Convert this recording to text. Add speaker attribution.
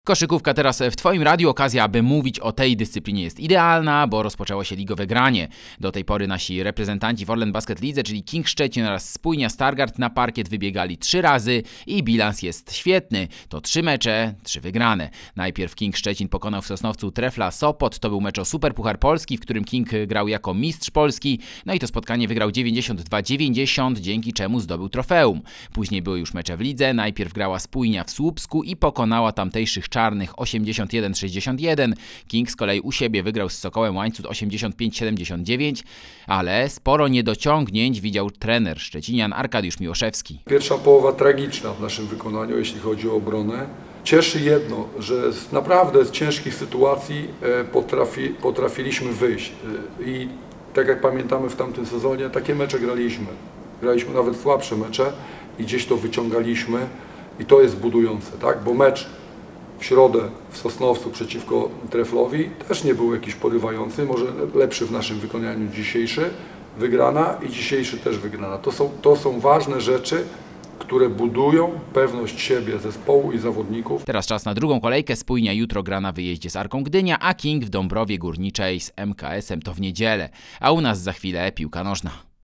Speaker 1: Koszykówka teraz w Twoim radiu. Okazja, aby mówić o tej dyscyplinie jest idealna, bo rozpoczęło się ligowe granie. Do tej pory nasi reprezentanci w Orlen Basket Lidze, czyli King Szczecin oraz Spójnia Stargard na parkiet wybiegali 3 razy i bilans jest świetny. To 3 mecze, 3 wygrane. Najpierw King Szczecin pokonał w Sosnowcu Trefla Sopot. To był mecz o Superpuchar Polski, w którym King grał jako mistrz Polski. No i to spotkanie wygrał 92-90, dzięki czemu zdobył trofeum. Później były już mecze w lidze. Najpierw grała Spójnia w Słupsku i pokonała tamtejszych czarnych 81-61. King z kolei u siebie wygrał z Sokołem Łańcut 85-79, ale sporo niedociągnięć widział trener szczecinian Arkadiusz Miłoszewski.
Speaker 2: Pierwsza połowa tragiczna w naszym wykonaniu, jeśli chodzi o obronę. Cieszy jedno, że naprawdę z ciężkich sytuacji potrafiliśmy wyjść. I tak jak pamiętamy w tamtym sezonie, takie mecze graliśmy. Graliśmy nawet słabsze mecze i gdzieś to wyciągaliśmy i to jest budujące, tak? Bo mecz w środę w Sosnowcu przeciwko Treflowi też nie był jakiś porywający, może lepszy w naszym wykonaniu dzisiejszy, wygrana i dzisiejszy też wygrana. To są ważne rzeczy, które budują pewność siebie zespołu i zawodników.
Speaker 1: Teraz czas na drugą kolejkę. Spójnia jutro gra na wyjeździe z Arką Gdynia, a King w Dąbrowie Górniczej z MKS-em to w niedzielę. A u nas za chwilę piłka nożna.